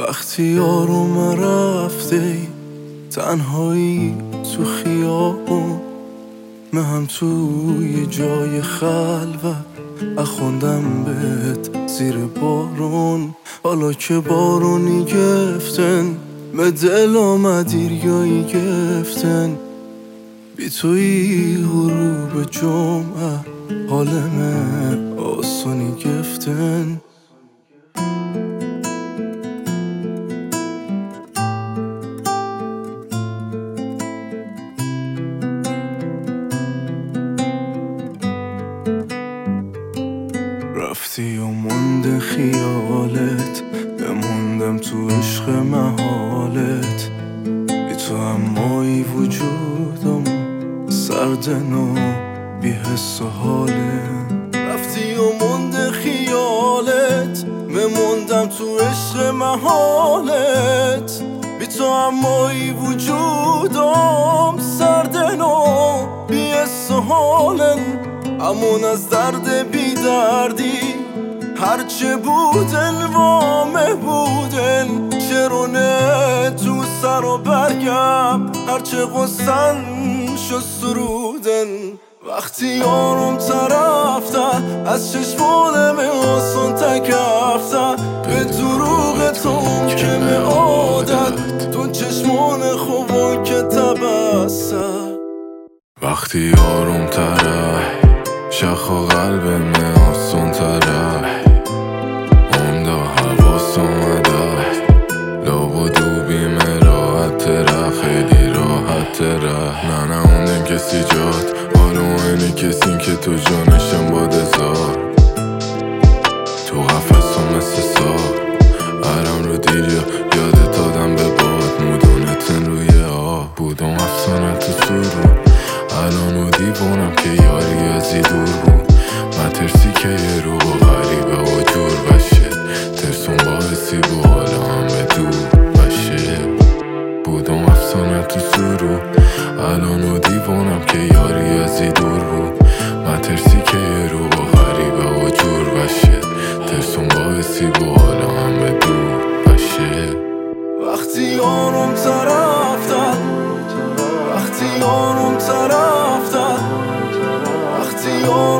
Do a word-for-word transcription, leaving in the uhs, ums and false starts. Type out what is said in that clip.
وقتی آروم رفته تنهایی تو خیابون، من هم توی جای خلوت اخوندم بهت زیر بارون. حالا که بارونی گفتن به دل آمدی ریایی گفتن، بی توی غروب جمعه حالمه آسونی گفتن. رفتی و مونده خیالت، بموندم تو عشق محالت. بی تو امایی وجودم سردن و بی حس و حالت. رفتی و مونده خیالت، بموندم تو عشق محالت. بی تو امایی وجودم سردن و بی حس و حالت. امون از درد بی دردی هرچه بودن وامه بودن، چرونه تو سر و برگم هرچه غصن شد سرودن. وقتی آروم طرفته از چشمانم آسان تکفته، به دروغ تو ممکنه عادت تو چشمان خوبا که تبسته. وقتی آروم تره شخ و قلبم آسان تره، عمده حواس اومده لاب و دوبیم راحت تره، خیلی راحت تره. نه نه اوندن کسی جات حالا اینه کسی که تو جانشم باده زار. تو قفص و مثل سار برام رو دیر یا یادت دادم به باد. مودونتن روی آب بودم افسانه تو سرو، الان و دیوانم که یاری ازی دور بود. من ترسی که یه رو با غریبه و جور بشه، ترسون باعثی بود حالا همه دور بشه. بودم افسانه تو سرو، الان و دیوانم که یاری ازی دور بود. من ترسی که یه رو با غریبه و جور بشه، ترسون باعثی بود حالا همه دور بشه. وقتی آروم طرفتن، وقتی آروم طرفتن، وقتی آروم